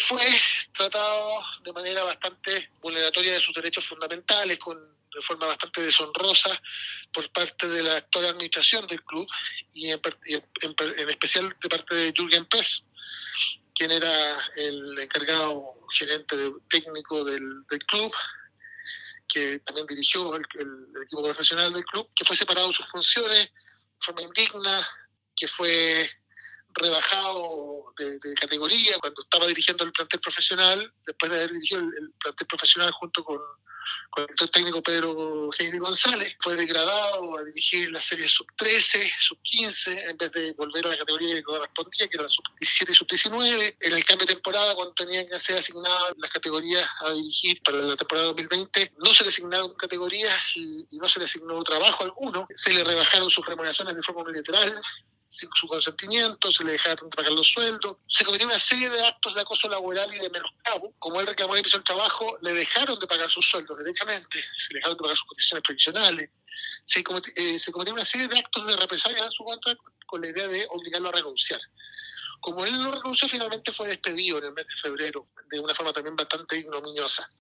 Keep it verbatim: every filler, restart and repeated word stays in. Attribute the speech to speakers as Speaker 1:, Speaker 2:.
Speaker 1: fue tratado de manera bastante vulneratoria de sus derechos fundamentales, con, de forma bastante deshonrosa por parte de la actual administración del club y en, en, en especial de parte de Jürgen Press, quien era el encargado gerente de, técnico del, del club, que también dirigió el, el, el equipo profesional del club, que fue separado de sus funciones de forma indigna, que fue rebajado de, de categoría cuando estaba dirigiendo el plantel profesional, después de haber dirigido el, el plantel profesional junto con, con el director técnico Pedro Heidi González. Fue degradado a dirigir la serie sub trece, sub quince, en vez de volver a la categoría que correspondía, que era la sub diecisiete y sub diecinueve. En el cambio de temporada, cuando tenían que ser asignadas las categorías a dirigir para la temporada dos mil veinte, no se le asignaron categorías y, y no se le asignó trabajo alguno. Se le rebajaron sus remuneraciones de forma unilateral, sin su consentimiento, se le dejaron de pagar los sueldos, se cometieron una serie de actos de acoso laboral y de menoscabo. Como él reclamó y hizo el trabajo, le dejaron de pagar sus sueldos derechamente, se le dejaron de pagar sus condiciones previsionales, se, cometi- eh, se cometieron una serie de actos de represalia en su contra con la idea de obligarlo a renunciar. Como él no renunció, finalmente fue despedido en el mes de febrero, de una forma también bastante ignominiosa.